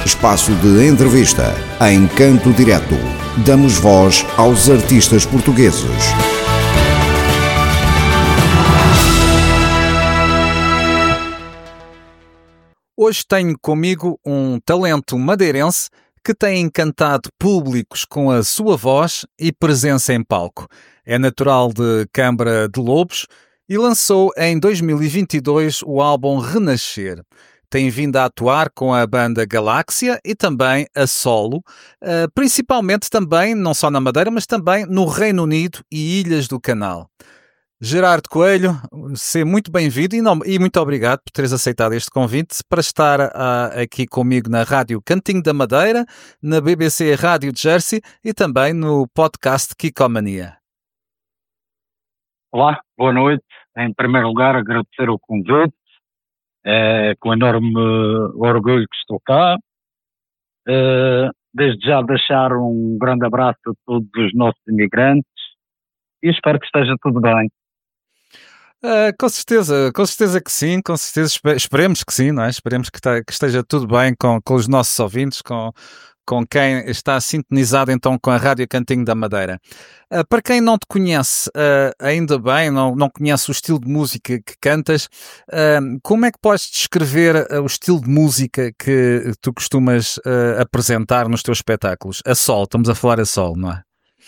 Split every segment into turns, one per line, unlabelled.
Espaço de entrevista em Canto Direto. Damos voz aos artistas portugueses.
Hoje tenho comigo um talento madeirense que tem encantado públicos com a sua voz e presença em palco. É natural de Câmara de Lobos e lançou em 2022 o álbum Renascer. Tem vindo a atuar com a banda Galáxia e também a solo, principalmente também, não só na Madeira, mas também no Reino Unido e Ilhas do Canal. Gerardo Coelho, seja muito bem-vindo e muito obrigado por teres aceitado este convite para estar aqui comigo na Rádio Cantinho da Madeira, na BBC Rádio de Jersey e também no podcast Kicomania.
Olá, boa noite. Em primeiro lugar, agradecer o convite, com enorme orgulho que estou cá. Desde já deixar um grande abraço a todos os nossos imigrantes e espero que esteja tudo bem.
Com certeza que sim, com certeza, esperemos que sim, não é? Esperemos que esteja tudo bem com os nossos ouvintes, com quem está sintonizado então com a Rádio Cantinho da Madeira. Para quem não te conhece, ainda bem, não conhece o estilo de música que cantas, como é que podes descrever o estilo de música que tu costumas apresentar nos teus espetáculos? A solo, estamos a falar a solo, não é?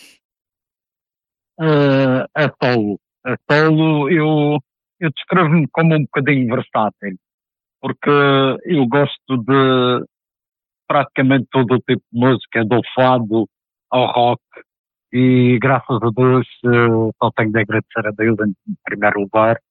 A solo eu descrevo-me como um bocadinho versátil, porque eu gosto de praticamente todo o tipo de música, do fado ao rock, e graças a Deus só tenho de agradecer a Deus em primeiro lugar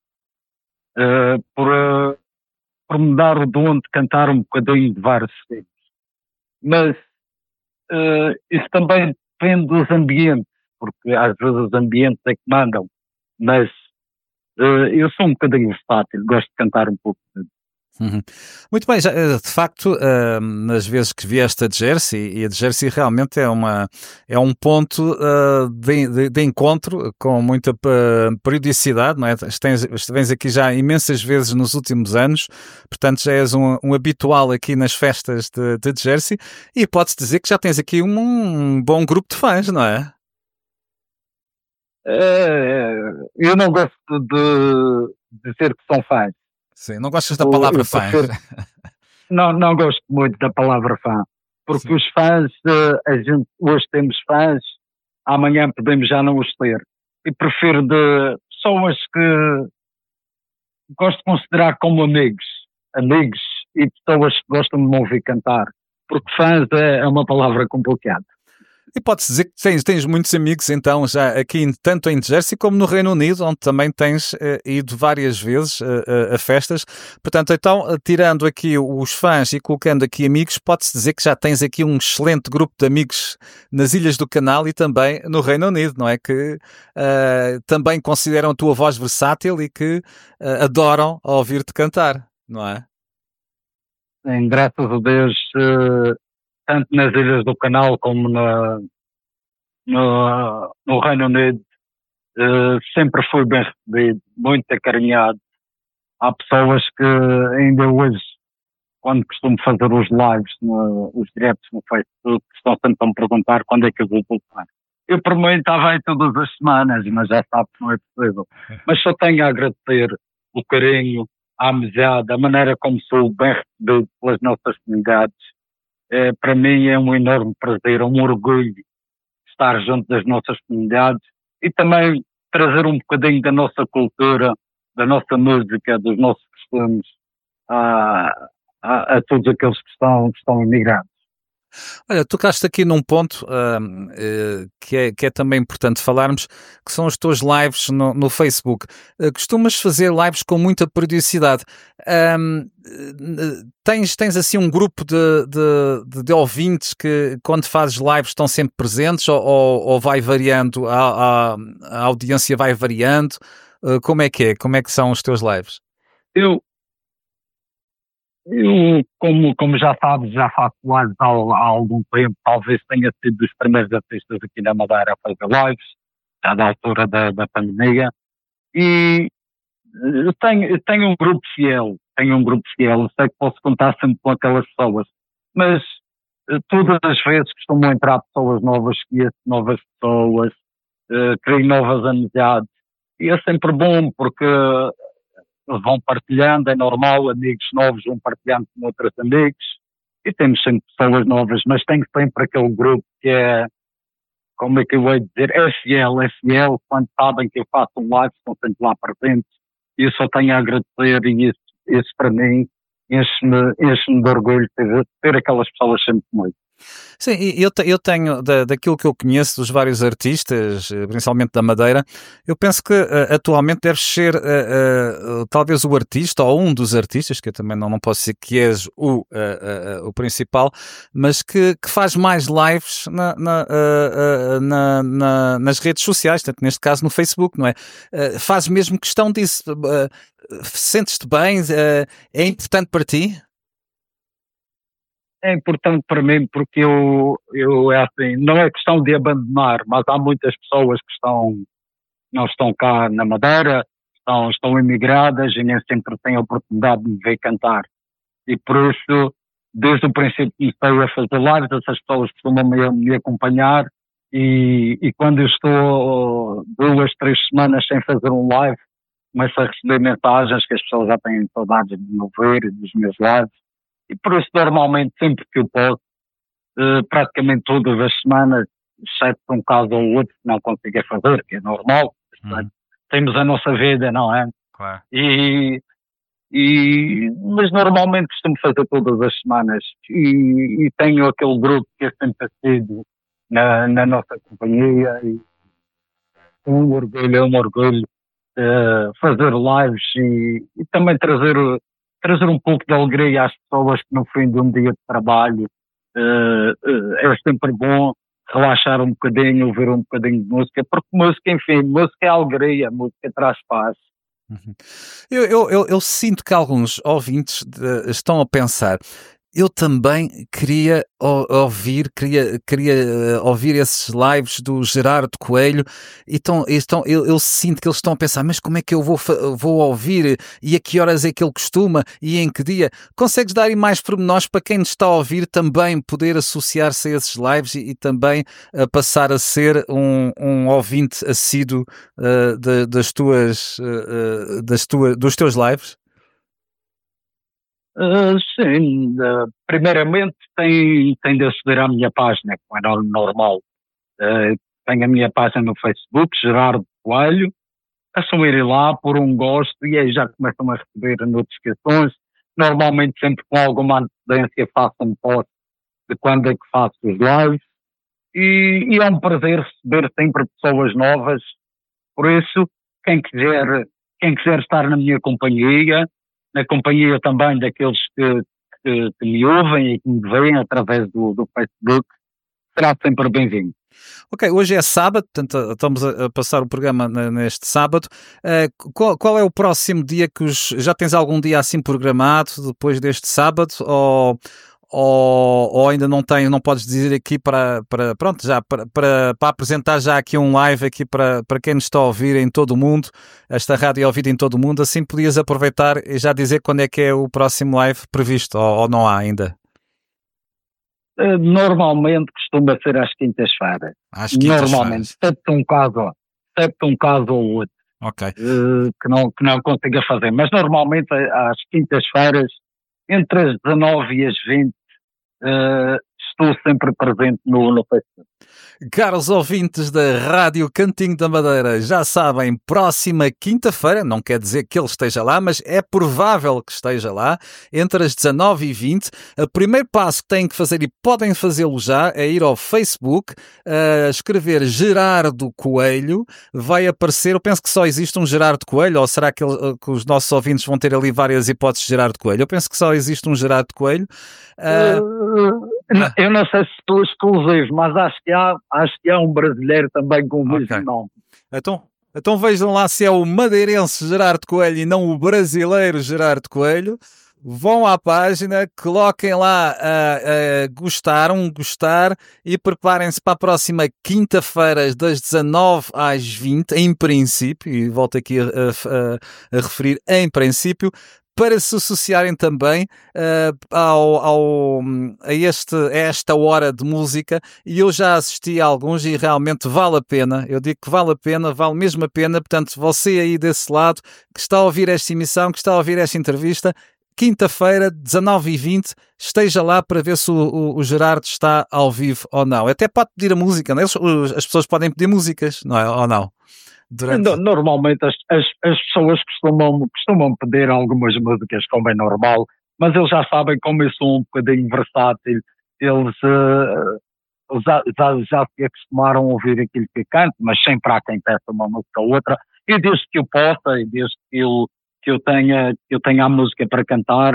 por me dar o dom de cantar um bocadinho de vários estilos. Mas isso também depende dos ambientes, porque às vezes os ambientes é que mandam, mas eu sou um bocadinho versátil, gosto de cantar um pouco.
Uhum. Muito bem, de facto, nas vezes que vieste a Jersey, e a Jersey realmente é um ponto de encontro com muita periodicidade, não é? Vens aqui já imensas vezes nos últimos anos, portanto já és um habitual aqui nas festas de Jersey, e pode-se dizer que já tens aqui um bom grupo de fãs, não é?
Eu não gosto de dizer que são fãs.
Sim, não gostas da palavra fã?
Não gosto muito da palavra fã, porque sim, os fãs, a gente hoje temos fãs, amanhã podemos já não os ter. E prefiro de pessoas que gosto de considerar como amigos e pessoas que gostam de me ouvir cantar, porque fãs é uma palavra complicada.
E pode-se dizer que tens muitos amigos, então, já aqui, tanto em Jersey como no Reino Unido, onde também tens ido várias vezes a festas. Portanto, então, tirando aqui os fãs e colocando aqui amigos, pode-se dizer que já tens aqui um excelente grupo de amigos nas Ilhas do Canal e também no Reino Unido, não é? Que também consideram a tua voz versátil e que adoram ouvir-te cantar, não é?
Sim, graças a Deus... tanto nas Ilhas do Canal como no Reino Unido, sempre fui bem recebido, muito acarinhado. Há pessoas que ainda hoje, quando costumo fazer os lives, os diretos no Facebook, estão sempre a me perguntar quando é que eu vou voltar. Eu por mim estava aí todas as semanas, mas já sabe que não é possível. Mas só tenho a agradecer o carinho, a amizade, a maneira como sou bem recebido pelas nossas comunidades. Para mim é um enorme prazer, um orgulho estar junto das nossas comunidades e também trazer um bocadinho da nossa cultura, da nossa música, dos nossos costumes a todos aqueles que estão imigrados.
Olha, tocaste aqui num ponto que é também importante falarmos, que são os teus lives no Facebook. Costumas fazer lives com muita periodicidade. Tens assim um grupo de ouvintes que quando fazes lives estão sempre presentes ou vai variando, a audiência vai variando? Como é que é? Como é que são os teus lives?
Eu como já sabes, já faço lives há algum tempo, talvez tenha sido dos primeiros artistas aqui na Madeira a fazer lives, já da altura da pandemia, e eu tenho um grupo fiel, eu sei que posso contar sempre com aquelas pessoas, mas todas as vezes costumo entrar pessoas novas, conheço novas pessoas, crio novas amizades, e é sempre bom porque vão partilhando, é normal, amigos novos vão partilhando com outros amigos, e temos sempre pessoas novas, mas tenho sempre aquele grupo que é, como é que eu vou dizer, é fiel, quando sabem que eu faço um live, estão sempre lá presentes, e eu só tenho a agradecer, e isso para mim enche-me de orgulho ter aquelas pessoas sempre comigo.
Sim, eu tenho, daquilo que eu conheço dos vários artistas, principalmente da Madeira, eu penso que atualmente deves ser talvez o artista, ou um dos artistas, que eu também não posso dizer que és o principal, mas que faz mais lives nas redes sociais, portanto, neste caso no Facebook, não é? Faz mesmo questão disso. Sentes-te bem? É importante para ti?
É importante para mim porque eu é assim, não é questão de abandonar, mas há muitas pessoas que não estão cá na Madeira, estão emigradas e nem sempre têm a oportunidade de me ver cantar. E por isso, desde o princípio que comecei a fazer lives, essas pessoas costumam me acompanhar e quando eu estou 2, 3 semanas sem fazer um live, começo a receber mensagens que as pessoas já têm saudades de me ver e dos meus lives. E por isso, normalmente, sempre que eu posso, praticamente todas as semanas, exceto um caso ou outro que não consigo fazer, que é normal, temos a nossa vida, não é?
Claro.
Mas normalmente costumo fazer todas as semanas e tenho aquele grupo que é sempre assíduo na nossa companhia e é um orgulho fazer lives e também trazer um pouco de alegria às pessoas que no fim de um dia de trabalho é sempre bom relaxar um bocadinho, ouvir um bocadinho de música, porque música, enfim, música é alegria, música traz paz.
Eu sinto que alguns ouvintes estão a pensar, eu também queria ouvir esses lives do Gerardo Coelho, eu sinto que eles estão a pensar, mas como é que eu vou ouvir e a que horas é que ele costuma e em que dia? Consegues dar aí mais pormenores para quem nos está a ouvir também poder associar-se a esses lives e também passar a ser um ouvinte assíduo dos teus lives?
Sim, primeiramente tem de aceder à minha página, como é normal. Tenho a minha página no Facebook, Gerardo Coelho, é só ir lá por um gosto e aí já começam a receber notificações, normalmente sempre com alguma antecedência faço um post de quando é que faço os lives e é um prazer receber sempre pessoas novas, por isso quem quiser estar na minha companhia, na companhia também daqueles que me ouvem e que me veem através do Facebook, será sempre bem-vindo.
Ok, hoje é sábado, portanto estamos a passar o programa neste sábado. Qual é o próximo dia já tens algum dia assim programado depois deste sábado ou ainda não podes dizer aqui para apresentar já aqui um live aqui para quem nos está a ouvir em todo o mundo, esta rádio é ouvida em todo o mundo, assim podias aproveitar e já dizer quando é que é o próximo live previsto ou não há ainda?
Normalmente costuma ser às quintas-feiras. Normalmente, excepto um caso ou outro.
Okay.
Que não consiga fazer, mas normalmente às quintas-feiras entre as 19 e as 20 estou sempre presente no Facebook.
Caros ouvintes da Rádio Cantinho da Madeira, já sabem, próxima quinta-feira, não quer dizer que ele esteja lá, mas é provável que esteja lá, entre as 19 e 20. O primeiro passo que têm que fazer, e podem fazê-lo já, é ir ao Facebook, escrever Gerardo Coelho, vai aparecer, eu penso que só existe um Gerardo Coelho, ou será que os nossos ouvintes vão ter ali várias hipóteses de Gerardo Coelho? Eu penso que só existe um Gerardo Coelho.
Eu não sei se estou exclusivo, mas acho que há um brasileiro também com o mesmo nome.
Então vejam lá se é o madeirense Gerardo Coelho e não o brasileiro Gerardo Coelho. Vão à página, coloquem lá gostar e preparem-se para a próxima quinta-feira das 19 às 20, em princípio, e volto aqui a referir em princípio, para se associarem também a esta hora de música, e eu já assisti a alguns e realmente vale a pena. Eu digo que vale a pena, vale mesmo a pena. Portanto, você aí desse lado que está a ouvir esta emissão, que está a ouvir esta entrevista, quinta-feira, 19h20, esteja lá para ver se o Gerardo está ao vivo ou não. Até pode pedir a música, não é? As pessoas podem pedir músicas, não é? Ou não?
Normalmente as pessoas costumam pedir algumas músicas, como é normal, mas eles já sabem, como eu sou um bocadinho versátil, eles já se acostumaram a ouvir aquilo que eu canto, mas sempre há quem peça uma música ou outra, e desde que eu possa, e desde que eu tenha a música para cantar,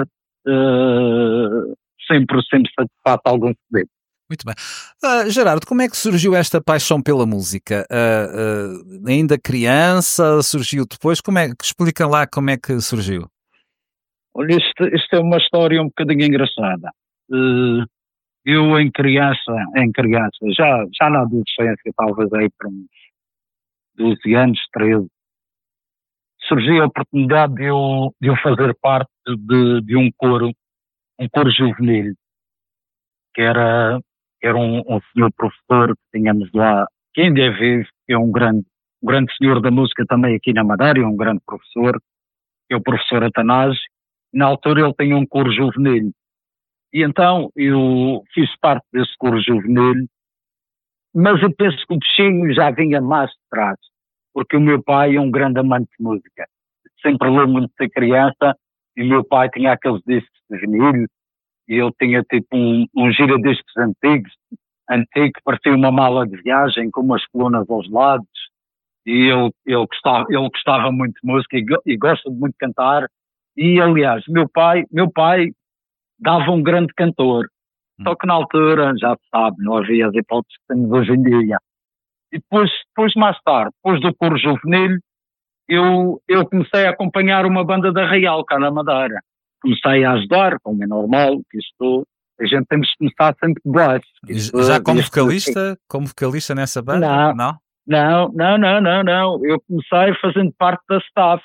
sempre satisfaço algum pedido.
Muito bem. Gerardo, como é que surgiu esta paixão pela música? Ainda criança? Surgiu depois? Explica lá como é que surgiu.
Olha, isto é uma história um bocadinho engraçada. Eu em criança, já na adolescência, talvez aí para uns 12 anos, 13, surgiu a oportunidade de eu fazer parte de um coro juvenil, que era um senhor professor que tínhamos lá, que ainda é vivo, que é um grande senhor da música também aqui na Madeira, um grande professor, que é o professor Atanásio. Na altura ele tinha um coro juvenil. E então eu fiz parte desse coro juvenil, mas eu penso que o bichinho já vinha mais de trás, porque o meu pai é um grande amante de música. Sempre lembro-me de ser criança e o meu pai tinha aqueles discos de vinil, e ele tinha tipo um giradiscos antigo, que parecia uma mala de viagem, com umas colunas aos lados, e ele gostava muito de música e gosta de muito cantar. E aliás, meu pai dava um grande cantor, só que na altura, já se sabe, não havia as hipóteses que temos hoje em dia. E depois mais tarde, depois do coro juvenil, eu comecei a acompanhar uma banda da Real, cá na Madeira. Comecei a ajudar, como é normal, que a gente temos que começar sempre de baixo.
Já como vocalista nessa banda?
Não. Eu comecei fazendo parte da staff.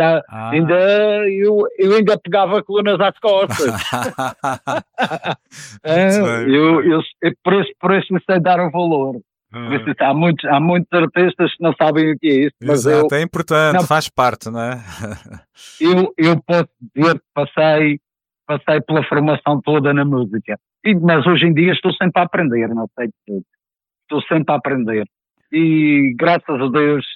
Eu ainda pegava colunas às costas. Por isso me sei dar o valor. Há muitos artistas que não sabem o que é isso.
Exato, é importante, faz parte, não é?
Eu posso dizer que passei pela formação toda na música. Mas hoje em dia estou sempre a aprender, não sei de tudo. Estou sempre a aprender. E graças a Deus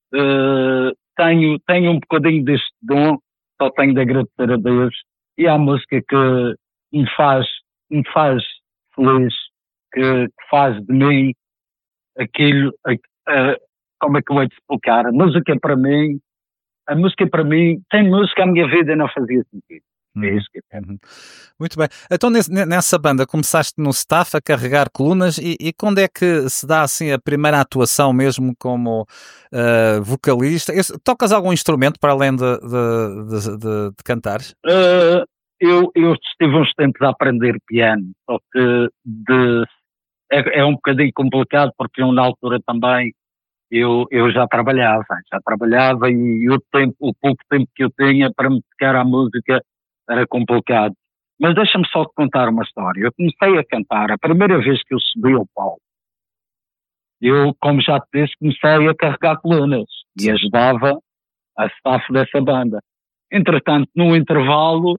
tenho um bocadinho deste dom, só tenho de agradecer a Deus. E a música que me faz feliz, que faz de mim aquilo, como é que eu vou te explicar? A música para mim, sem música a minha vida não fazia sentido. É isso que eu quero.
Muito bem. Então nessa banda começaste no staff a carregar colunas e quando é que se dá assim a primeira atuação mesmo como vocalista? Tocas algum instrumento para além de cantares?
Eu estive uns tempos a aprender piano, só que é um bocadinho complicado porque eu na altura também eu já trabalhava e o pouco tempo que eu tinha para me dedicar à música era complicado. Mas deixa-me só te contar uma história. Eu comecei a cantar, a primeira vez que eu subi ao palco, eu, como já te disse, comecei a carregar colunas e ajudava a staff dessa banda. Entretanto, no intervalo,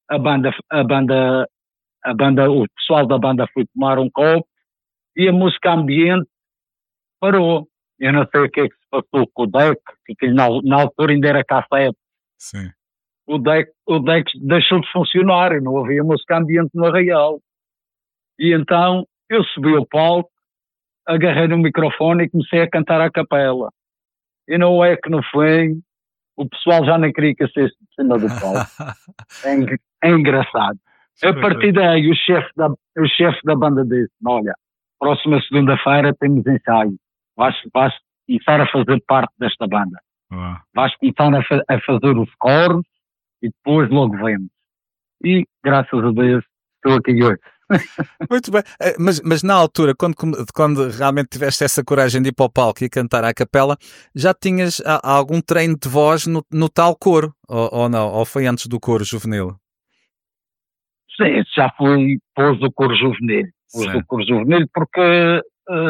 o pessoal da banda foi tomar um copo e a música ambiente parou. Eu não sei o que é que se passou com o deck, que na altura ainda era cassete.
Sim.
O deck deixou de funcionar e não havia música ambiente no Arraial. E então eu subi ao palco, agarrei no microfone e comecei a cantar à capela. E não é que no fim o pessoal já nem queria que eu saísse de cima do palco. É engraçado. A partir daí o chefe da banda disse: olha, próxima segunda-feira temos ensaio. Vais começar a fazer parte desta banda. Vais começar a fazer os coros e depois logo vemos. E graças a Deus estou aqui hoje.
Muito bem. Mas na altura, quando realmente tiveste essa coragem de ir para o palco e cantar à capela, já tinhas algum treino de voz no tal coro? Ou não? Ou foi antes do coro juvenil?
Sim, já fui pós do coro juvenil. Porque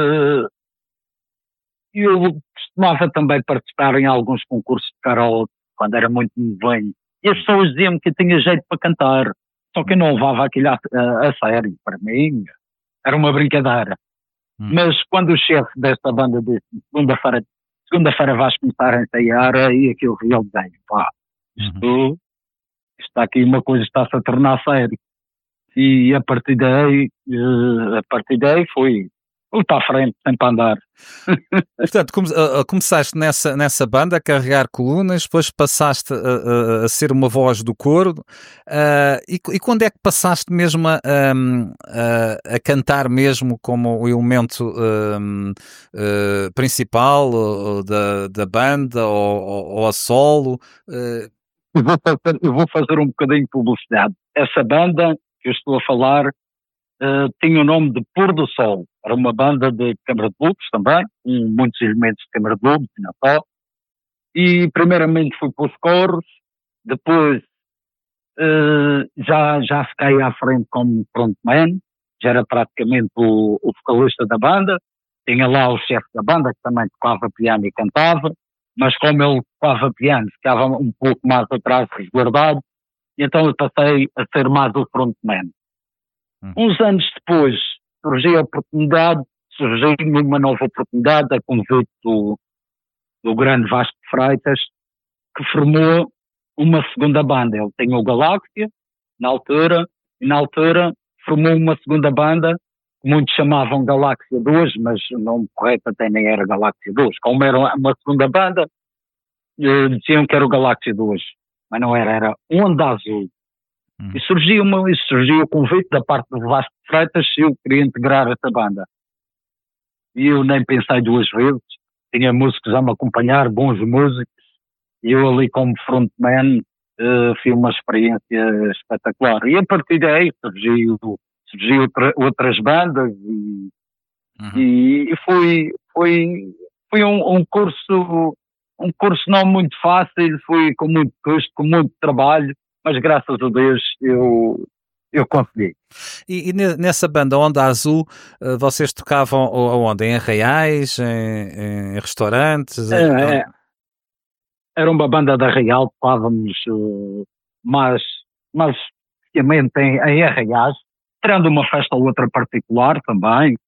eu costumava também participar em alguns concursos de karaoke quando era muito novinho. E as pessoas diziam-me que eu tinha jeito para cantar. Só que eu não levava aquilo a sério. Para mim, era uma brincadeira. Mas quando o chefe desta banda disse segunda-feira vais começar a ensaiar, aí aquilo realizei. Pá, isto está aqui uma coisa está-se a tornar sério. E a partir daí foi para a frente, sempre a andar.
Portanto, começaste nessa banda a carregar colunas, depois passaste a ser uma voz do coro, e quando é que passaste mesmo a cantar mesmo como o elemento principal da banda ou a solo?
Eu vou fazer um bocadinho de publicidade. Essa banda que eu estou a falar tinha o nome de Pôr do Sol. Era uma banda de câmara de blues também, com muitos elementos de câmara de blues, não só. E primeiramente fui para os coros, depois já fiquei à frente como frontman, já era praticamente o vocalista da banda. Tinha lá o chefe da banda que também tocava piano e cantava, mas como ele tocava piano ficava um pouco mais atrás, resguardado, e então eu passei a ser mais o frontman. Uns anos depois surgiu uma nova oportunidade a convite do grande Vasco de Freitas, que formou uma segunda banda. Ele tinha o Galáxia na altura, e na altura formou uma segunda banda que muitos chamavam Galáxia 2, mas o nome correto até nem era Galáxia 2. Como era uma segunda banda, diziam que era o Galáxia 2, mas não era Onda Azul. E surgiu o convite da parte do Vasco de Freitas se eu queria integrar essa banda. E eu nem pensei duas vezes. Tinha músicos a me acompanhar, bons músicos. E eu ali como frontman fiz uma experiência espetacular. E a partir daí surgiu outras bandas e foi um curso não muito fácil, foi com muito custo, com muito trabalho, mas graças a Deus eu consegui.
E nessa banda Onda Azul, vocês tocavam aonde? Em arraiais, em restaurantes?
Era uma banda de arraial, tocávamos mais especificamente em arraiais, tirando uma festa ou outra particular também,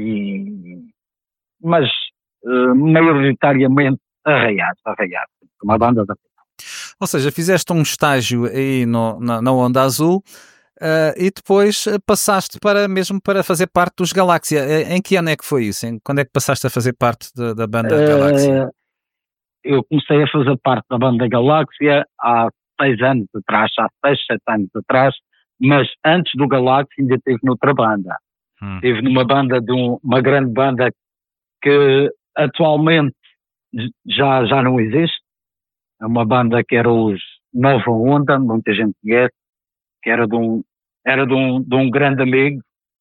mas maioritariamente arraiais, uma banda de arraial.
Ou seja, fizeste um estágio aí na Onda Azul e depois passaste para fazer parte dos Galáxia. Em que ano é que foi isso? Quando é que passaste a fazer parte da banda Galáxia?
Eu comecei a fazer parte da banda Galáxia há 6 anos atrás, há 6, 7 anos atrás, mas antes do Galáxia ainda estive noutra banda. Estive numa banda uma grande banda que atualmente já não existe. É uma banda que era os Nova Onda, muita gente conhece, que era de um grande amigo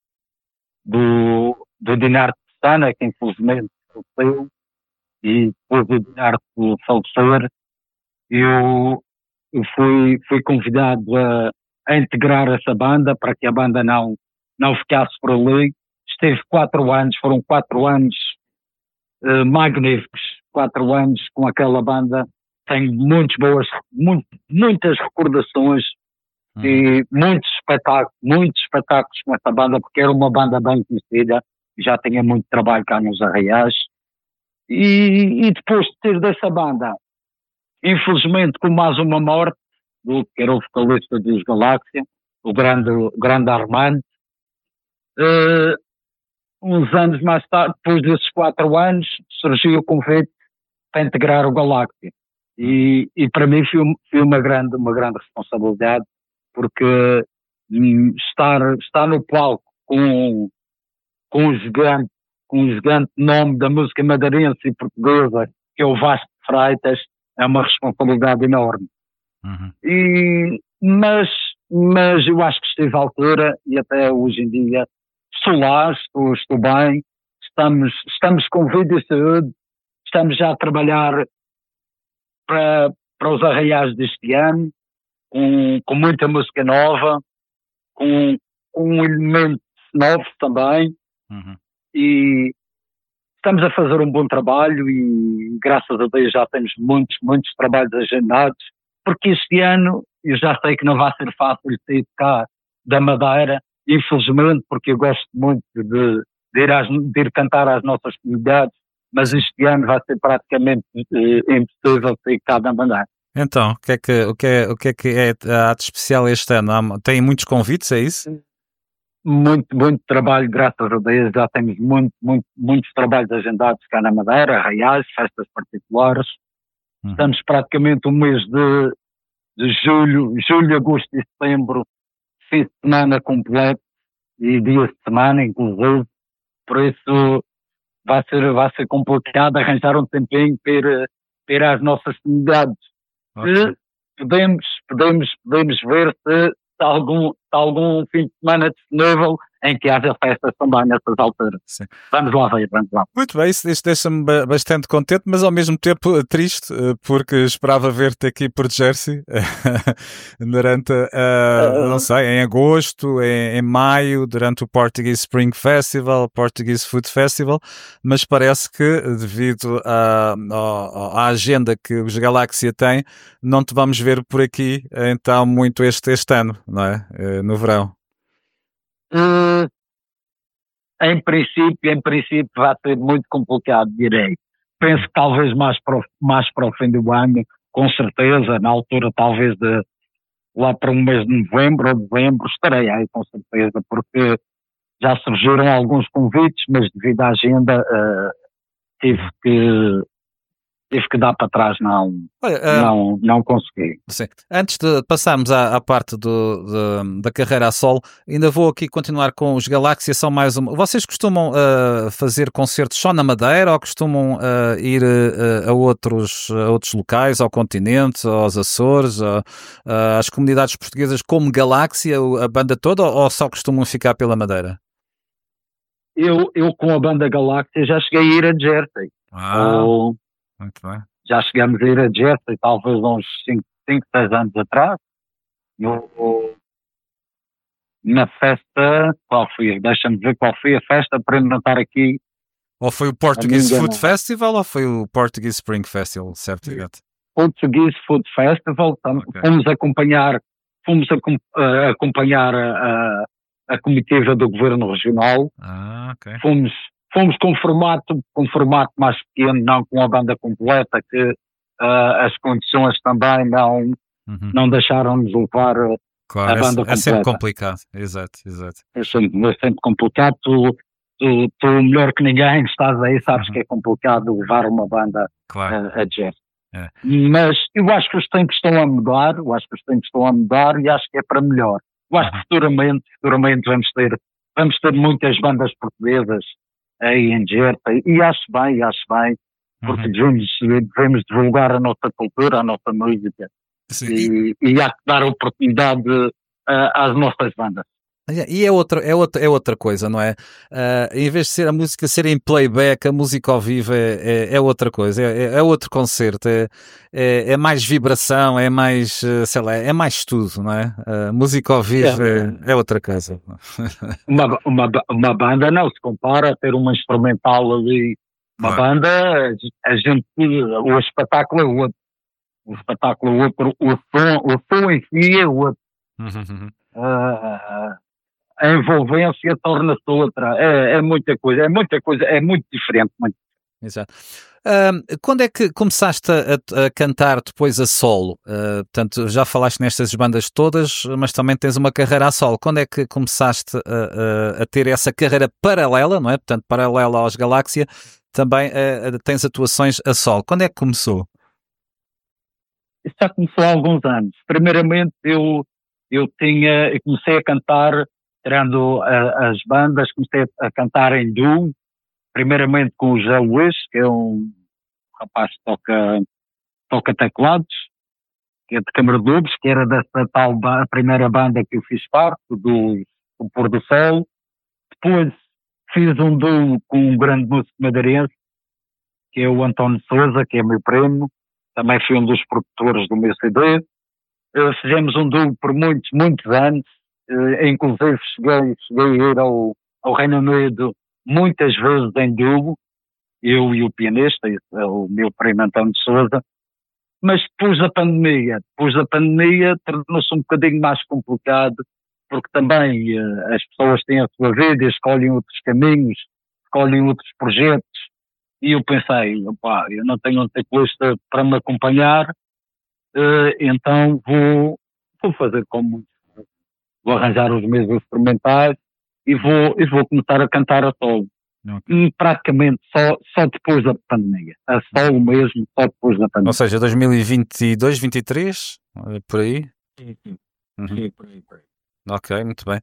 do Dinardo Pestana, que infelizmente faleceu, e depois do Dinardo falecer, eu fui convidado a integrar essa banda para que a banda não ficasse por ali. Esteve 4 anos, foram 4 anos magníficos, 4 anos com aquela banda. Tenho muitas recordações e muitos espetáculos com essa banda, porque era uma banda bem conhecida, já tinha muito trabalho cá nos arraiais. E depois de ter dessa banda, infelizmente com mais uma morte, do que era o vocalista dos Galáxia, o grande Armando, uns anos mais tarde, depois desses 4 anos, surgiu o convite para integrar o Galáxia. E para mim foi uma grande responsabilidade, porque estar no palco com um gigante nome da música madeirense e portuguesa, que é o Vasco de Freitas, é uma responsabilidade enorme. Mas mas eu acho que esteve à altura e até hoje em dia estou lá, estou bem, estamos com vida e saúde, estamos já a trabalhar para os arraiais deste ano, com muita música nova, com um elemento novo também, e estamos a fazer um bom trabalho e graças a Deus já temos muitos trabalhos agendados, porque este ano eu já sei que não vai ser fácil sair de cá da Madeira, infelizmente, porque eu gosto muito de ir cantar às nossas comunidades, mas este ano vai ser praticamente impossível sair cá da Madeira.
Então, o que é que há de especial este ano? Tem muitos convites, é isso?
Muito trabalho, graças a Deus, já temos muitos trabalhos agendados cá na Madeira, arraiais, festas particulares. Estamos praticamente um mês de julho, agosto e setembro, fim de semana completo e dias de semana, inclusive. Por isso vai ser complicado arranjar um tempinho para ir às nossas comunidades. Okay. Podemos ver se algum fim de semana disponível em que haja festas também nessas alturas.
Sim.
Vamos lá ver.
Muito bem, isso deixa-me bastante contente, mas ao mesmo tempo triste, porque esperava ver-te aqui por Jersey durante, não sei, em agosto, em maio, durante o Portuguese Spring Festival, Portuguese Food Festival, mas parece que devido à agenda que os Galáxia têm, não te vamos ver por aqui então muito este ano, não é? No verão.
Em princípio vai ser muito complicado, direi. Penso que talvez mais para o fim do ano, com certeza, na altura talvez de lá para um mês de novembro ou dezembro, estarei aí com certeza, porque já surgiram alguns convites, mas devido à agenda tive que dar para trás, não consegui.
Sim. Antes de passarmos à parte da carreira a solo, ainda vou aqui continuar com os Galáxia. São mais uma. Vocês costumam fazer concertos só na Madeira ou costumam ir a outros locais, ao continente, aos Açores, às comunidades portuguesas como Galáxia, a banda toda, ou só costumam ficar pela Madeira?
Eu com a banda Galáxia já cheguei a ir a Jersey.
Muito bem.
Já chegamos a ir a Jersey, talvez uns 5, 6 anos atrás. Na festa, qual foi? Deixa-me ver qual foi a festa para não estar aqui.
Ou foi o Portuguese Food Festival ou foi o Portuguese Spring Festival, certo?
Portuguese Food Festival. Okay. Fomos acompanhar a comitiva do Governo Regional.
Okay.
Fomos com formato mais pequeno, não com a banda completa, que as condições também não deixaram-nos levar
claro, a banda completa. É sempre complicado, exato.
É sempre complicado. Tu melhor que ninguém estás aí, sabes que é complicado levar uma banda a jazz.
É.
Mas eu acho que os tempos estão a mudar, e acho que é para melhor. Eu acho que futuramente vamos ter muitas bandas portuguesas aí em Jersey, e acho bem, porque devemos divulgar a nossa cultura, a nossa música, e há que dar oportunidade às nossas bandas.
E é outra coisa, não é? Em vez de ser a música ser em playback, a música ao vivo é outra coisa, é outro concerto, é mais vibração, é mais, sei lá, é mais tudo, não é? A música ao vivo é outra coisa.
Uma banda não se compara a ter uma instrumental ali. Uma banda, o espetáculo é outro. O som em si é outro. A envolvência torna-se outra, é muita coisa, é muito diferente.
Exato. Quando é que começaste a cantar depois a solo? Portanto, já falaste nestas bandas todas, mas também tens uma carreira a solo. Quando é que começaste a ter essa carreira paralela, não é? Portanto, paralela aos Galáxia, também tens atuações a solo. Quando é que começou?
Isso já começou há alguns anos. Primeiramente, eu comecei a cantar, tirando as bandas, comecei a cantar em duo, primeiramente com o José Luís, que é um rapaz que toca teclados, que é de Câmara de Lobos, que era dessa tal a primeira banda que eu fiz parte, do Pôr do Sol. Depois fiz um duo com um grande músico madeirense, que é o António Sousa, que é meu primo, também foi um dos produtores do meu CD. Fizemos um duo por muitos, muitos anos, inclusive cheguei a ir ao Reino Unido muitas vezes em duo, eu e o pianista, o meu primo António Sousa. Mas depois da pandemia tornou-se um bocadinho mais complicado, porque também as pessoas têm a sua vida, escolhem outros caminhos, escolhem outros projetos, e eu pensei, opá, eu não tenho um teclista para me acompanhar, então vou fazer como, vou arranjar os meus instrumentais e vou começar a cantar a solo. Okay. Praticamente só depois da pandemia, a solo mesmo, só depois da pandemia.
Ou seja, 2022, 2023, por aí?
Sim,
Uhum.
por aí.
Ok, muito bem.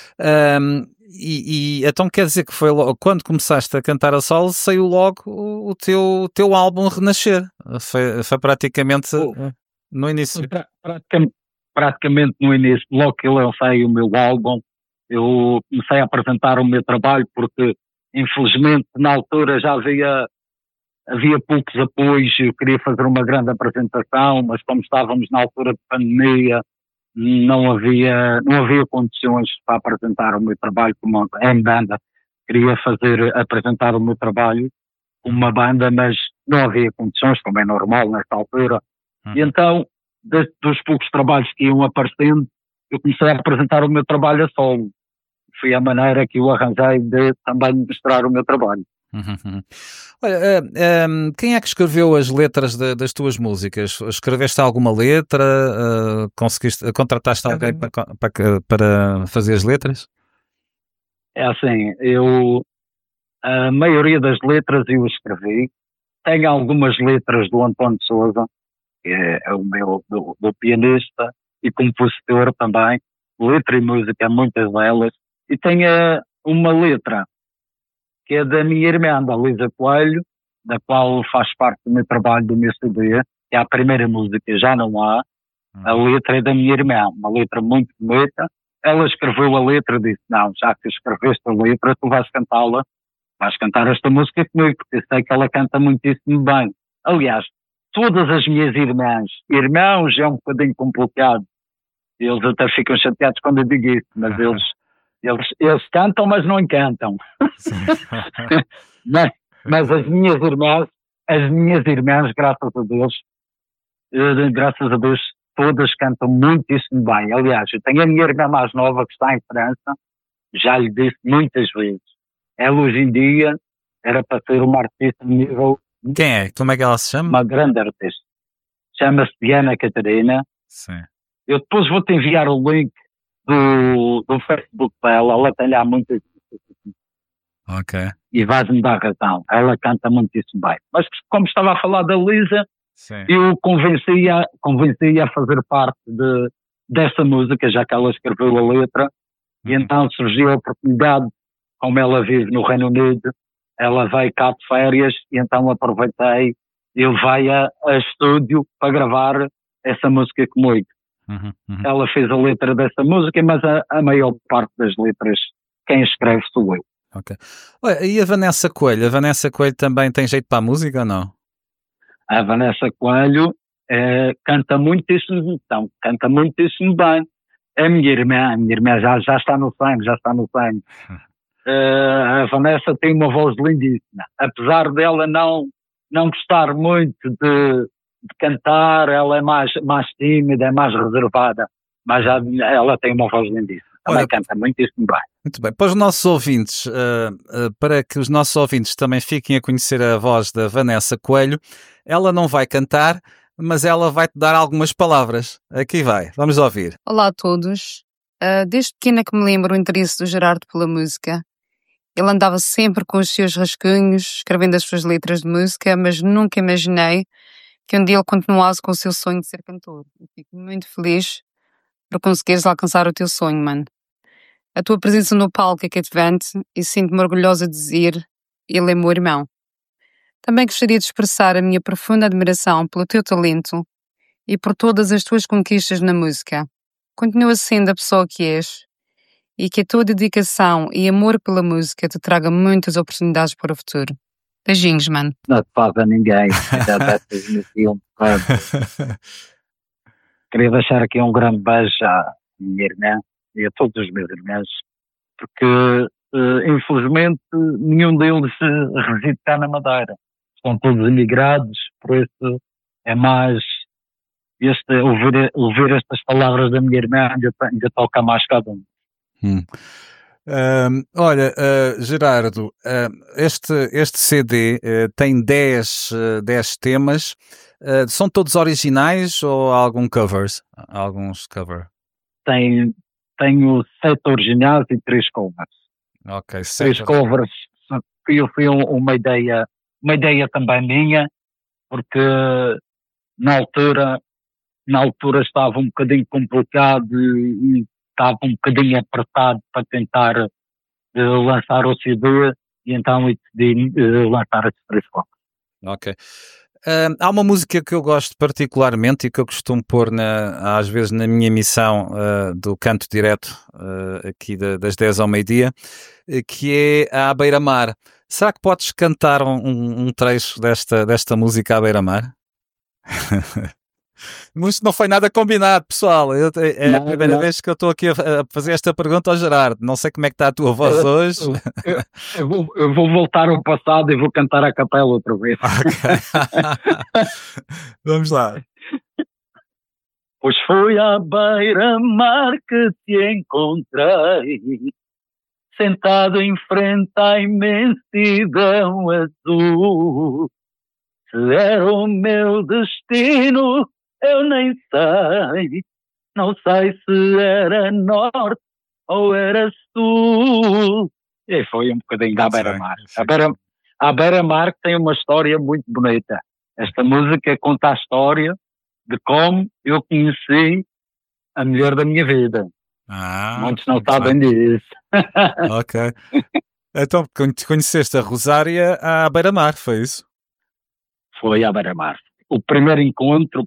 E então quer dizer que foi logo, quando começaste a cantar a solo, saiu logo o teu álbum Renascer. Foi praticamente no início.
Praticamente no início, logo que eu lancei o meu álbum, eu comecei a apresentar o meu trabalho, porque infelizmente na altura já havia poucos apoios. Eu queria fazer uma grande apresentação, mas como estávamos na altura de pandemia, não havia condições para apresentar o meu trabalho em banda. Queria apresentar o meu trabalho como uma banda, mas não havia condições, como é normal nesta altura. E então, dos poucos trabalhos que iam aparecendo, eu comecei a apresentar o meu trabalho a solo. Foi a maneira que eu arranjei de também mostrar o meu trabalho.
Olha, quem é que escreveu as letras das tuas músicas? Escreveste alguma letra? Contrataste alguém para fazer as letras?
É assim, a maioria das letras eu escrevi. Tenho algumas letras do António Sousa, que é o meu do pianista e compositor também, letra e música, muitas delas. E tenho uma letra que é da minha irmã, da Luísa Coelho, da qual faz parte do meu trabalho, do meu CD, que é a primeira música, Já Não Há. A letra é da minha irmã, uma letra muito bonita. Ela escreveu a letra e disse, não, já que escreveste a letra, tu vais cantá-la, vais cantar esta música comigo, porque eu sei que ela canta muitíssimo bem. Aliás, todas as minhas irmãos é um bocadinho complicado, eles até ficam chateados quando eu digo isso, mas eles cantam, mas não encantam. mas as minhas irmãs, graças a Deus, todas cantam muitíssimo bem. Aliás, eu tenho a minha irmã mais nova que está em França, já lhe disse muitas vezes. Ela hoje em dia era para ser uma artista de nível...
Quem é? Como é que ela se chama?
Uma grande artista. Chama-se Diana Catarina.
Sim.
Eu depois vou-te enviar o link do Facebook dela. Ela tem lá muitas...
Ok.
E vais-me dar razão. Ela canta muitíssimo bem. Mas como estava a falar da Lisa, eu convenci-a a fazer parte dessa música, já que ela escreveu a letra. E então surgiu a oportunidade, como ela vive no Reino Unido, ela veio cá de férias, e então aproveitei e levei a estúdio para gravar essa música comigo. Ela fez a letra dessa música, mas a maior parte das letras quem escreve sou eu.
Ok. Olha, e a Vanessa Coelho? A Vanessa Coelho também tem jeito para a música ou não?
A Vanessa Coelho canta muitíssimo bem. A minha irmã já está no sangue. A Vanessa tem uma voz lindíssima. Apesar dela não gostar muito de cantar, ela é mais tímida, é mais reservada, mas ela tem uma voz lindíssima. Também canta muitíssimo bem.
Muito bem. Para os nossos ouvintes, para que os nossos ouvintes também fiquem a conhecer a voz da Vanessa Coelho, ela não vai cantar, mas ela vai-te dar algumas palavras. Aqui vai, vamos ouvir.
Olá a todos. Desde pequena que me lembro o interesse do Gerardo pela música. Ele andava sempre com os seus rascunhos, escrevendo as suas letras de música, mas nunca imaginei que um dia ele continuasse com o seu sonho de ser cantor. Eu fico muito feliz por conseguires alcançar o teu sonho, mano. A tua presença no palco é cativante e sinto-me orgulhosa de dizer ele é meu irmão. Também gostaria de expressar a minha profunda admiração pelo teu talento e por todas as tuas conquistas na música. Continua sendo a pessoa que és e que a tua dedicação e amor pela música te traga muitas oportunidades para o futuro. Beijinhos, mano.
Não te faz a ninguém. Já dessas no filme. Queria deixar aqui um grande beijo à minha irmã e a todos os meus irmãos, porque infelizmente nenhum deles reside cá na Madeira. Estão todos emigrados, por isso é mais ouvir estas palavras da minha irmã ainda toca mais cada um.
Olha, Gerardo, este CD tem 10 temas. São todos originais ou há alguns cover?
Tenho 7 originais e 3 covers.
Ok,
3 covers. Foi uma ideia também minha, porque na altura estava um bocadinho complicado e estava um bocadinho apertado para tentar lançar o CD, e então eu decidi lançar esses 3 covers.
Ok. Há uma música que eu gosto particularmente e que eu costumo pôr às vezes na minha emissão do canto direto aqui das 10 ao meio-dia, que é À Beira-Mar. Será que podes cantar um trecho desta música À Beira-Mar? Mas não foi nada combinado, pessoal. É a primeira vez que eu estou aqui a fazer esta pergunta ao Gerardo. Não sei como é que está a tua voz hoje.
Eu vou voltar ao passado e vou cantar a capela outra vez.
Okay. Vamos lá.
Pois foi à beira-mar que te encontrei, sentado em frente à imensidão azul. Se era o meu destino, eu nem sei. Não sei se era norte ou era sul. E foi um bocadinho da beira-mar. A beira-mar tem uma história muito bonita. Esta música conta a história de como eu conheci a mulher da minha vida. Muitos não sabem disso.
Ok. Então, conheceste a Rosária à beira-mar, foi isso?
Foi à beira-mar. O primeiro encontro,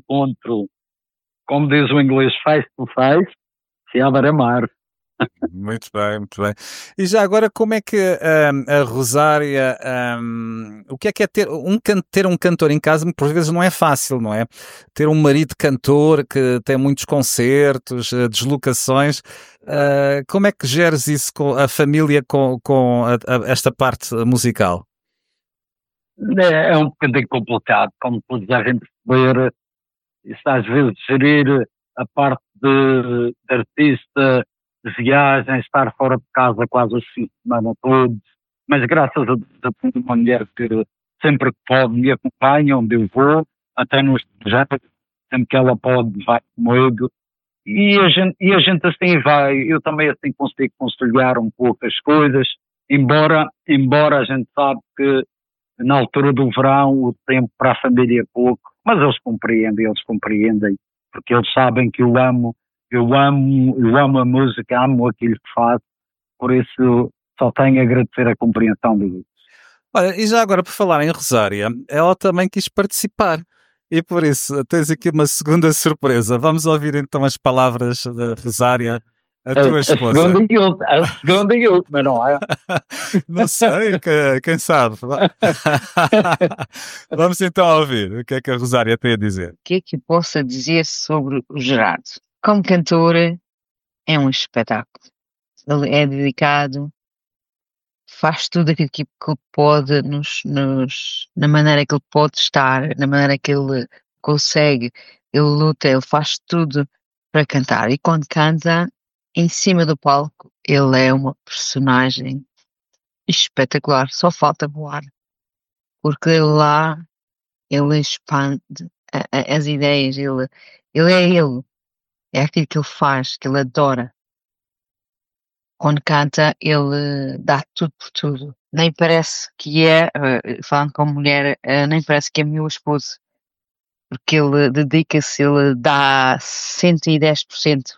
como diz o inglês, face to face, foi à beira-mar.
Muito bem, muito bem. E já agora, como é que a Rosária, o que é ter um cantor em casa? Por vezes não é fácil, não é? Ter um marido cantor que tem muitos concertos, deslocações. Como é que geres isso com a família, com esta parte musical?
É um bocadinho complicado, como tu já vem perceber, isso às vezes gerir a parte de artista, de viagem, estar fora de casa quase os fins de semana todos, mas graças a Deus eu tenho uma mulher que sempre que pode me acompanha onde eu vou, até nos projetos, sempre que ela pode vai comigo, e a gente assim vai, eu também assim consigo conciliar um pouco as coisas, embora a gente sabe que na altura do verão o tempo para a família é pouco, mas eles compreendem, porque eles sabem que eu amo a música, amo aquilo que faço, por isso só tenho a agradecer a compreensão deles.
Olha, e já agora por falar em Rosária, ela também quis participar, e por isso tens aqui uma segunda surpresa. Vamos ouvir então as palavras da Rosária, a tua esposa.
A segunda e última, não é?
Não sei, quem sabe. Vamos então ouvir o que é que a Rosária tem a dizer.
O que é que eu posso dizer sobre o Gerardo? Como cantor, é um espetáculo. Ele é dedicado, faz tudo aquilo que ele pode na maneira que ele pode estar, na maneira que ele consegue. Ele luta, ele faz tudo para cantar. E quando canta, em cima do palco, ele é uma personagem espetacular. Só falta voar. Porque lá, ele expande as ideias. Ele é ele. É aquilo que ele faz, que ele adora. Quando canta, ele dá tudo por tudo. Nem parece que falando como mulher, nem parece que é meu esposo. Porque ele dedica-se, ele dá 110%.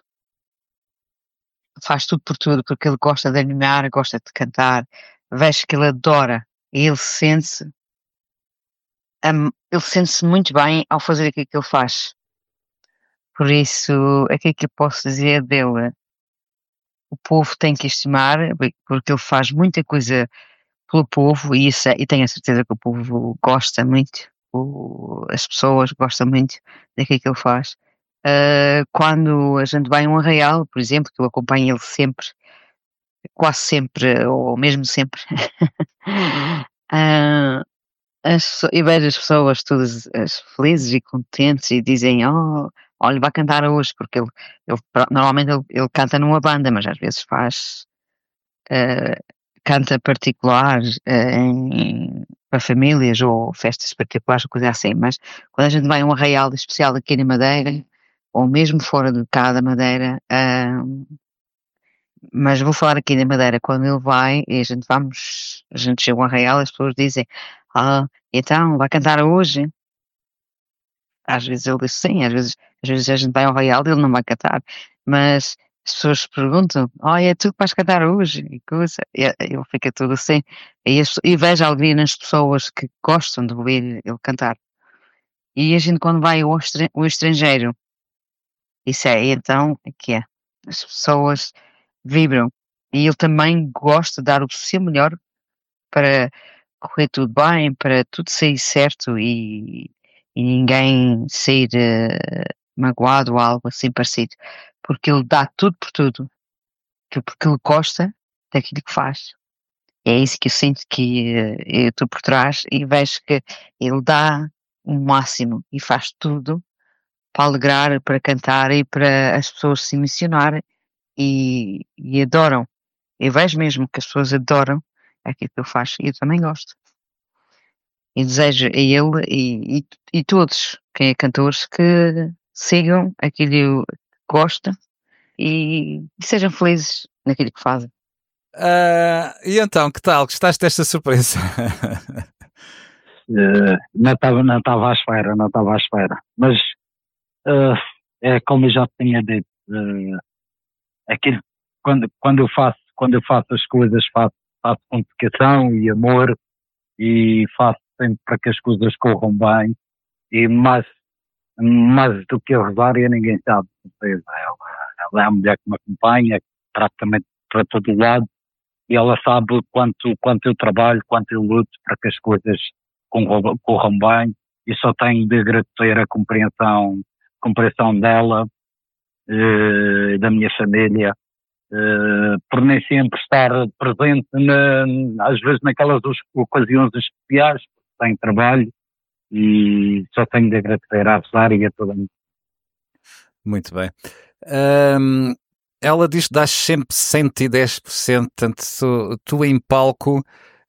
Faz tudo por tudo, porque ele gosta de animar, gosta de cantar. Vejo que ele adora. E ele sente-se muito bem ao fazer aquilo que ele faz. Por isso, aquilo que eu posso dizer dele, o povo tem que estimar, porque ele faz muita coisa pelo povo e tenho a certeza que o povo gosta muito, as pessoas gostam muito daquilo que ele faz. Quando a gente vai a um arraial, por exemplo, que eu acompanho ele sempre, quase sempre, ou mesmo sempre, ah, e vejo as pessoas todas felizes e contentes e dizem, oh, olha, vai cantar hoje, porque normalmente ele canta numa banda, mas às vezes eh, canta particular para famílias ou festas particulares, coisa assim, mas quando a gente vai a um arraial especial aqui na Madeira, ou mesmo fora de cá da Madeira, mas vou falar aqui na Madeira, quando ele vai e a gente chega ao arraial, as pessoas dizem, então, vai cantar hoje? Às vezes ele diz sim, às vezes a gente vai ao arraial e ele não vai cantar, mas as pessoas perguntam, é tu que vais cantar hoje? E coisa, e ele fica tudo assim, e vejo a alegria nas pessoas que gostam de ouvir ele cantar. E a gente quando vai ao estrangeiro, isso é, então, é que é, as pessoas vibram, e ele também gosta de dar o seu melhor para correr tudo bem, para tudo sair certo e ninguém sair magoado ou algo assim parecido, porque ele dá tudo por tudo, porque ele gosta daquilo que faz. É isso que eu sinto que eu estou por trás e vejo que ele dá o máximo e faz tudo para alegrar, para cantar e para as pessoas se emocionarem e adoram. Eu vejo mesmo que as pessoas adoram aquilo que ele faz e eu também gosto. E desejo a ele e todos quem é cantores que sigam aquilo que gostam e sejam felizes naquilo que fazem.
E então, que tal? Gostaste desta surpresa?
Não estava à espera, não estava à espera. Mas é como eu já tinha dito, aquilo, quando eu faço as coisas, faço com dedicação e amor e faço sempre para que as coisas corram bem e mais do que a Rosária ninguém sabe. Ela é a mulher que me acompanha, praticamente para todo lado, e ela sabe quanto eu trabalho, quanto eu luto para que as coisas corram bem, e só tenho de agradecer a compreensão dela, da minha família, por nem sempre estar presente às vezes naquelas ocasiões especiais, porque tenho trabalho, e só tenho de agradecer à Rosária e a toda a minha.
Muito bem. Ela diz que dás sempre 110%, portanto, tu em palco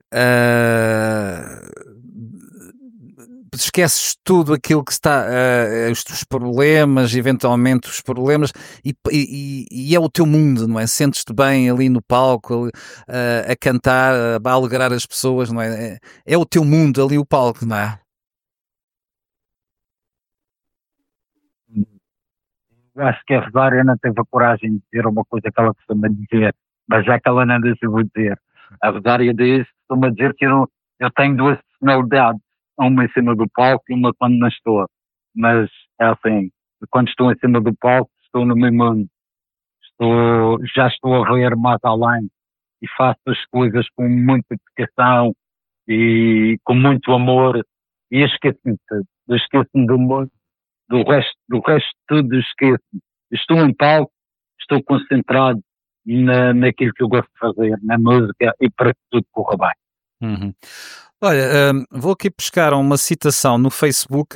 esqueces tudo aquilo que está, os problemas, eventualmente os problemas, e é o teu mundo, não é? Sentes-te bem ali no palco, a cantar, a alegrar as pessoas, não é? É o teu mundo ali, o palco, não é?
Eu acho que a Rosária não teve a coragem de dizer uma coisa que ela costuma dizer, mas já que ela não disse, eu vou dizer. A Rosária costuma dizer que eu tenho duas personalidades, uma em cima do palco e uma quando não estou. Mas é assim, quando estou em cima do palco, estou no meu mundo. Já estou a ver mais além e faço as coisas com muita dedicação e com muito amor, e esqueço-me do mundo. Do resto tudo esqueço. Estou em palco, estou concentrado naquilo que eu gosto de fazer, na música, e para que tudo corra bem.
Uhum. Olha, vou aqui buscar uma citação no Facebook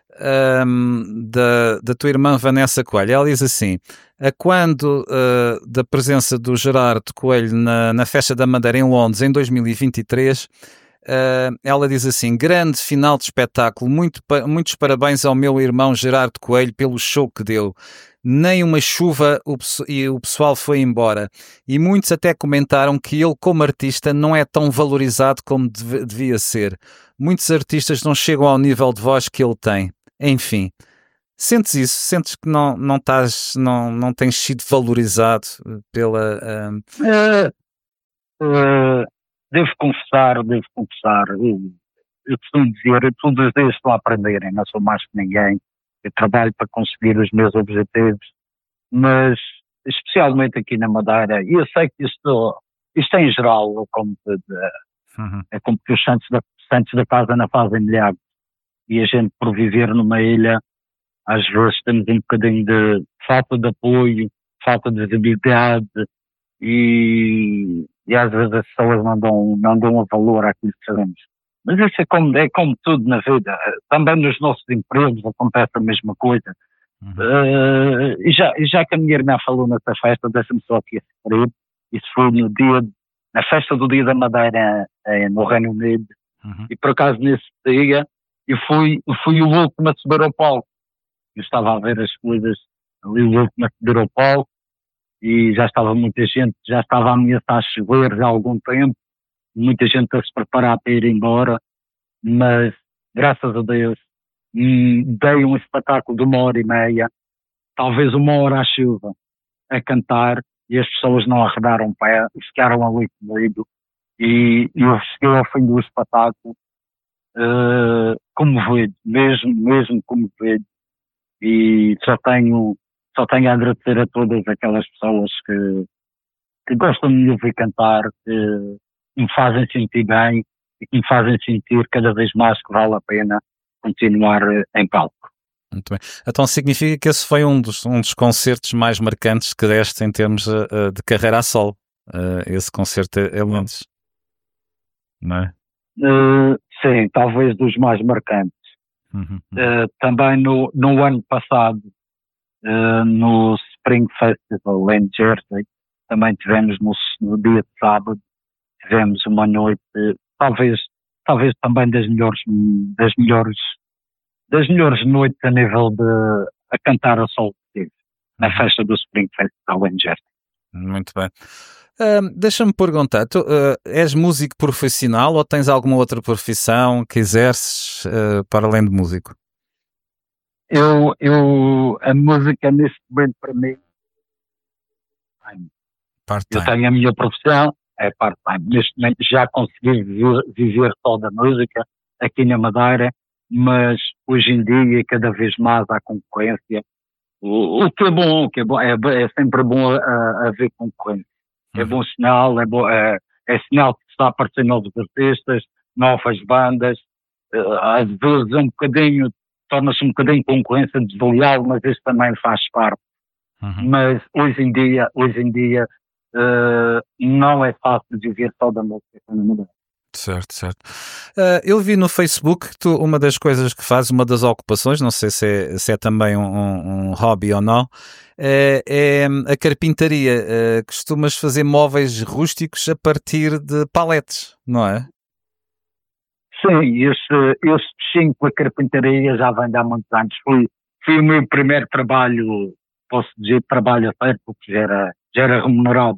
da tua irmã Vanessa Coelho. Ela diz assim: a quando da presença do Gerardo Coelho na Festa da Madeira em Londres em 2023, ela diz assim: grande final de espetáculo, muitos parabéns ao meu irmão Gerardo Coelho pelo show que deu. Nem uma chuva e o pessoal foi embora. E muitos até comentaram que ele, como artista, não é tão valorizado como devia ser. Muitos artistas não chegam ao nível de voz que ele tem. Enfim, sentes isso? Sentes que não tens sido valorizado pela...
Devo confessar, eu costumo dizer, todos os dias estou a aprenderem, não sou mais que ninguém, eu trabalho para conseguir os meus objetivos, mas especialmente aqui na Madeira, e eu sei que isto em geral, é como que os santos da casa não fazem milagres, e a gente por viver numa ilha, às vezes temos um bocadinho de falta de apoio, falta de visibilidade, e às vezes as pessoas não dão valor àquilo que fazemos. Mas isso é como tudo na vida. Também nos nossos empregos acontece a mesma coisa. E já que a minha irmã falou nessa festa, deixa-me só aqui referir, isso foi na festa do Dia da Madeira no Reino Unido, e por acaso nesse dia eu fui o último a subir ao palco. Eu estava a ver as coisas ali, o último a subir ao palco, e já estava muita gente, já estava a ameaçar chover já há algum tempo, muita gente a se preparar para ir embora, mas graças a Deus dei um espetáculo de 1h30, talvez 1 hora à chuva, a cantar, e as pessoas não arredaram o pé, ficaram ali comigo, e eu cheguei ao fim do espetáculo comovido, mesmo comovido, e só tenho a agradecer a todas aquelas pessoas que gostam de me ouvir cantar, que me fazem sentir bem e que me fazem sentir cada vez mais que vale a pena continuar em palco.
Muito bem. Então significa que esse foi um dos concertos mais marcantes que deste em termos de carreira a solo. Esse concerto em Londres, não é?
Sim, talvez dos mais marcantes. Também no ano passado, no Spring Festival em Jersey, também tivemos no dia de sábado, tivemos uma noite, talvez também das melhores noites a nível a cantar a solo que tive, na festa do Spring Festival em Jersey.
Muito bem. Deixa-me perguntar, tu és músico profissional ou tens alguma outra profissão que exerces para além de músico?
A música neste momento para mim,
Part-time.
eu tenho a minha profissão, é part-time. Neste momento já consegui viver só da música aqui na Madeira, mas hoje em dia cada vez mais há concorrência. O que é bom, é sempre bom haver concorrência. É bom sinal, é sinal que está a aparecer novos artistas, novas bandas, às vezes torna-se um bocadinho concorrência desleal, mas isso também faz parte. Mas hoje em dia não é fácil viver só da música.
Certo. Eu vi no Facebook que tu, uma das coisas que fazes, uma das ocupações, não sei se é também um hobby ou não, é a carpintaria. Costumas fazer móveis rústicos a partir de paletes, não é?
Sim, esse bichinho com a carpintaria já vem de há muitos anos. Foi o meu primeiro trabalho, posso dizer trabalho a sério, porque já era remunerado.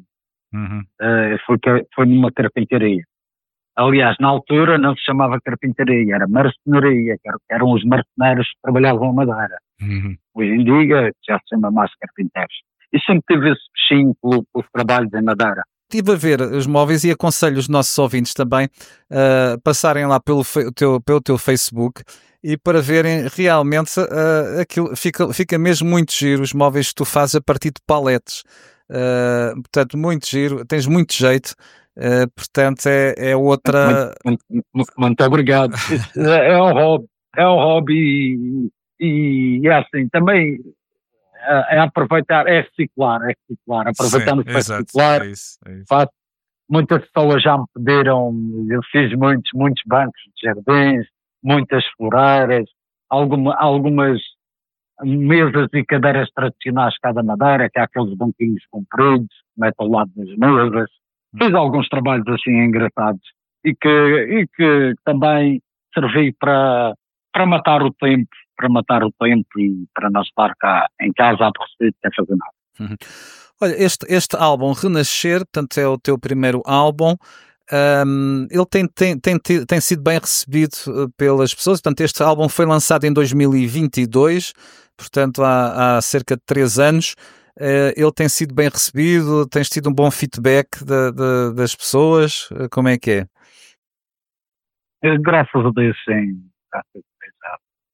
Foi numa carpintaria. Aliás, na altura não se chamava carpintaria, era marcenaria, que eram os marceneiros que trabalhavam a madeira. Hoje em dia já se chama mais carpinteiros. E sempre tive esse bichinho pelos trabalhos em madeira.
Estive a ver os móveis e aconselho os nossos ouvintes também a passarem lá pelo teu Facebook e para verem realmente aquilo, fica mesmo muito giro, os móveis que tu fazes a partir de paletes. Portanto, muito giro, tens muito jeito. Portanto, é outra.
Muito obrigado. É um hobby e é assim, também é aproveitar, é reciclar. Aproveitamos para reciclar.
É isso.
Muitas pessoas já me pediram, eu fiz muitos bancos de jardins, muitas floreiras, algumas mesas e cadeiras tradicionais cá da Madeira, que há aqueles banquinhos compridos que metem ao lado das mesas. Fiz alguns trabalhos assim engraçados e que também servi para matar o tempo e para não estar cá em casa aborrecido sem fazer nada.
Olha, este álbum Renascer, portanto é o teu primeiro álbum, ele tem sido bem recebido pelas pessoas, portanto este álbum foi lançado em 2022, portanto há cerca de 3 anos. Ele tem sido bem recebido, tens tido um bom feedback das pessoas, como é que é?
Graças a Deus, sim.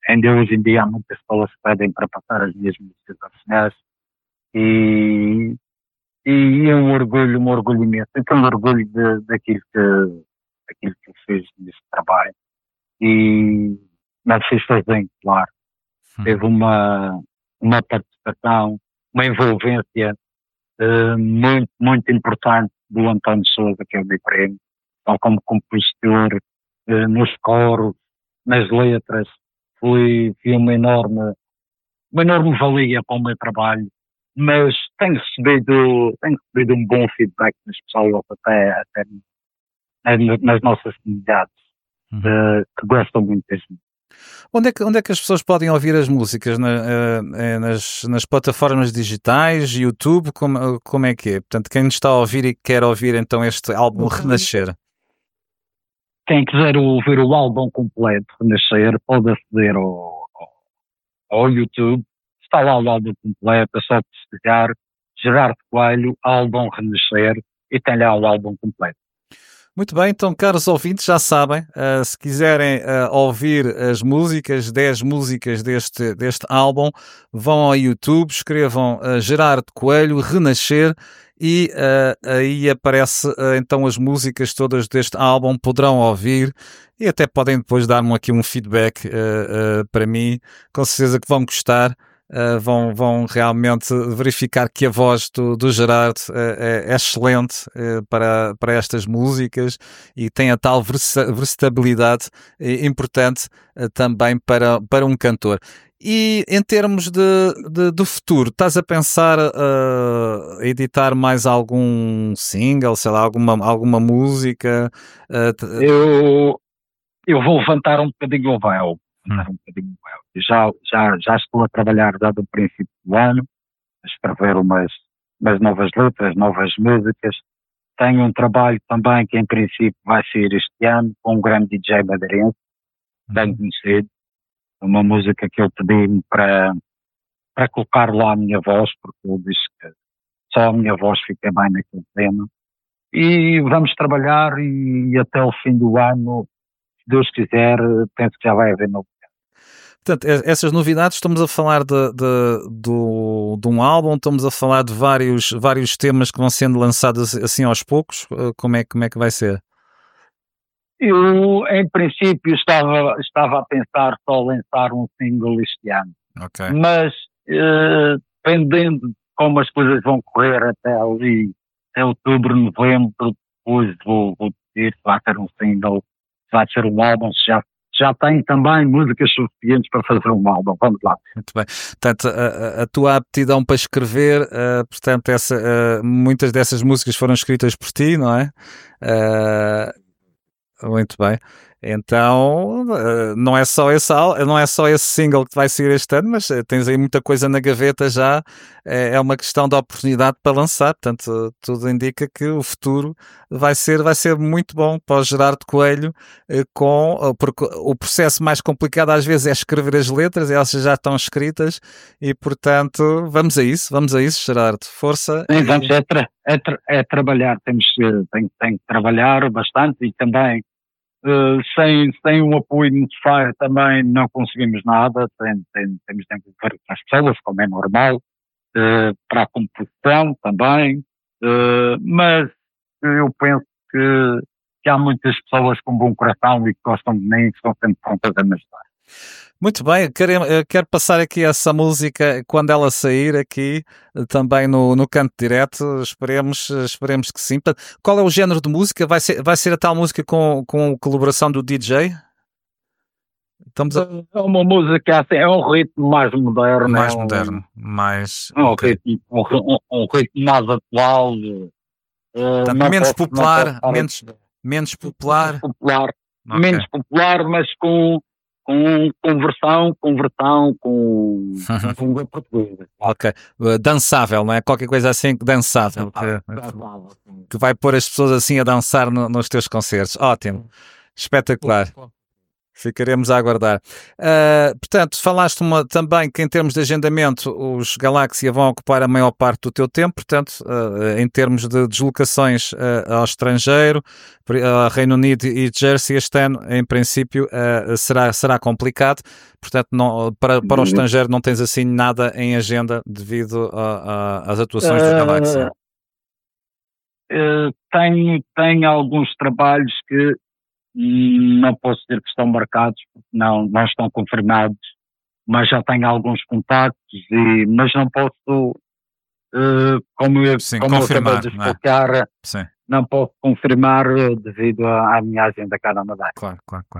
ainda hoje em dia há muitas pessoas que pedem para passar as minhas músicas a finais e é um orgulho imenso. Eu tenho orgulho daquilo que eu fiz neste trabalho e mas fiz sozinho, claro. Teve uma participação, uma envolvência muito, muito importante do António Sousa, que é o meu primo, tal como compositor, nos coros, nas letras, foi uma enorme valia para o meu trabalho, mas tenho recebido um bom feedback das pessoas até nas nossas comunidades, que gostam muito disso.
Onde é que as pessoas podem ouvir as músicas? Nas plataformas digitais, YouTube? Como é que é? Portanto, quem está a ouvir e quer ouvir então este álbum Renascer?
Quem quiser ouvir o álbum completo, Renascer, pode aceder ao YouTube. Está lá o álbum completo, é só pesquisar Gerardo Coelho, álbum Renascer, e tem lá o álbum completo.
Muito bem, então, caros ouvintes, já sabem, se quiserem ouvir as músicas, 10 músicas deste álbum, vão ao YouTube, escrevam Gerardo Coelho, Renascer, e aí aparece então as músicas todas deste álbum, poderão ouvir e até podem depois dar-me aqui um feedback para mim, com certeza que vão gostar. Vão realmente verificar que a voz do Gerardo é excelente para estas músicas e tem a tal versatilidade importante também para um cantor. E em termos do futuro, estás a pensar editar mais algum single, sei lá, alguma música?
Eu vou levantar um bocadinho o véu. Já estou a trabalhar desde o princípio do ano, a escrever umas novas letras, novas músicas. Tenho um trabalho também que em princípio vai sair este ano com um grande DJ madeirense, bem conhecido. Uma música que ele pediu-me para colocar lá a minha voz, porque ele disse que só a minha voz fica bem naquele tema. E vamos trabalhar e até o fim do ano, se Deus quiser, penso que já vai haver novo.
Portanto, essas novidades, estamos a falar de um álbum, estamos a falar de vários temas que vão sendo lançados assim aos poucos. Como é que vai ser?
Eu, em princípio, estava a pensar só lançar um single este ano.
Okay.
Mas, dependendo de como as coisas vão correr até outubro, novembro, depois vou decidir se vai ser um single, se vai ser um álbum, se já tem também músicas suficientes para fazer um álbum. Vamos lá.
Muito bem. Portanto, a tua aptidão para escrever, portanto, muitas dessas músicas foram escritas por ti, não é? Muito bem. Então, não é só esse single que vai sair este ano, mas tens aí muita coisa na gaveta já. É uma questão de oportunidade para lançar. Portanto, tudo indica que o futuro vai ser muito bom para o Gerardo Coelho, porque o processo mais complicado às vezes é escrever as letras, elas já estão escritas e, portanto, vamos a isso, Gerardo. Força.
Sim, vamos trabalhar, tem que trabalhar bastante e também sem o apoio necessário também não conseguimos nada, temos de envolver as pessoas, como é normal, para a composição também, mas eu penso que há muitas pessoas com bom coração e que gostam de mim e que estão sempre prontas a me ajudar.
Muito bem, quero passar aqui essa música quando ela sair aqui, também no Canto Direto, esperemos que sim. Qual é o género de música? Vai ser a tal música com colaboração do DJ?
É uma música assim, é um ritmo mais moderno. Um ritmo mais atual.
Menos popular. Menos popular,
mas com conversão com portuguesa.
Ok. Dançável, não é? Qualquer coisa assim dançável. Que vai pôr as pessoas assim a dançar nos teus concertos. Ótimo. Espetacular. Ficaremos a aguardar. Portanto, falaste também que em termos de agendamento os Galáxia vão ocupar a maior parte do teu tempo, portanto, em termos de deslocações ao estrangeiro, Reino Unido e Jersey este ano, em princípio, será complicado. Portanto, para o estrangeiro não tens assim nada em agenda devido às atuações do Galáxia.
Tenho alguns trabalhos que não posso dizer que estão marcados, porque não estão confirmados, mas já tenho alguns contactos, mas não posso, como eu acabei de explicar, não posso confirmar devido à minha agenda cá na Madeira.
Claro.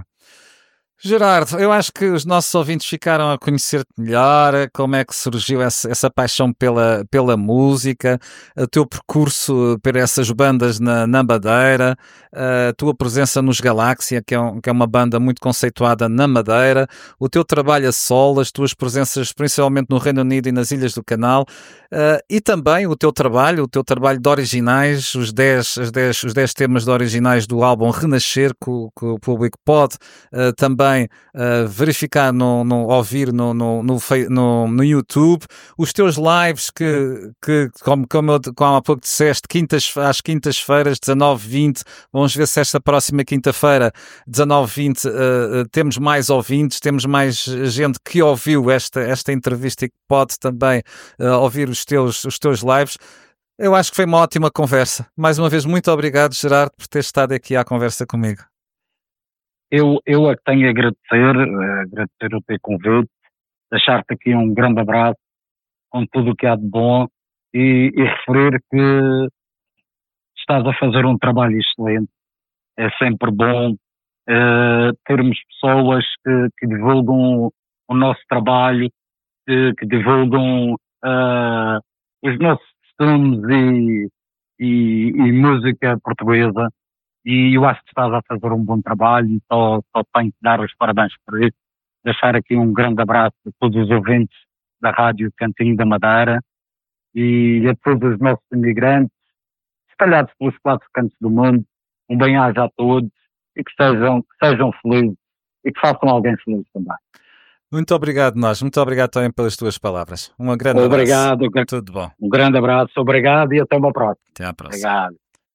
Gerardo, eu acho que os nossos ouvintes ficaram a conhecer-te melhor, como é que surgiu essa paixão pela música, o teu percurso por essas bandas na Madeira, a tua presença nos Galáxia, que é uma banda muito conceituada na Madeira, o teu trabalho a solo, as tuas presenças principalmente no Reino Unido e nas Ilhas do Canal, e também o teu trabalho de originais, os 10 temas de originais do álbum Renascer, que o público pode também verificar, ouvir no YouTube, os teus lives que como há pouco disseste, às quintas-feiras, 19h20, vamos ver se esta próxima quinta-feira, 19h20, temos mais ouvintes, temos mais gente que ouviu esta entrevista e que pode também ouvir os teus lives. Eu acho que foi uma ótima conversa. Mais uma vez, muito obrigado, Gerardo, por ter estado aqui à conversa comigo.
Eu é que tenho a agradecer o teu convite, deixar-te aqui um grande abraço com tudo o que há de bom e referir que estás a fazer um trabalho excelente. É sempre bom termos pessoas que divulgam o nosso trabalho, que divulgam os nossos costumes e música portuguesa. E eu acho que estás a fazer um bom trabalho e só tenho que dar os parabéns por isso. Deixar aqui um grande abraço a todos os ouvintes da Rádio Cantinho da Madeira e a todos os nossos imigrantes, espalhados pelos 4 cantos do mundo. Um bem-aja a todos e que sejam felizes e que façam alguém feliz também.
Muito obrigado, muito obrigado também pelas tuas palavras. Um grande abraço.
Obrigado.
Tudo bom.
Um grande abraço, obrigado e até uma próxima.
Até à próxima.
Obrigado.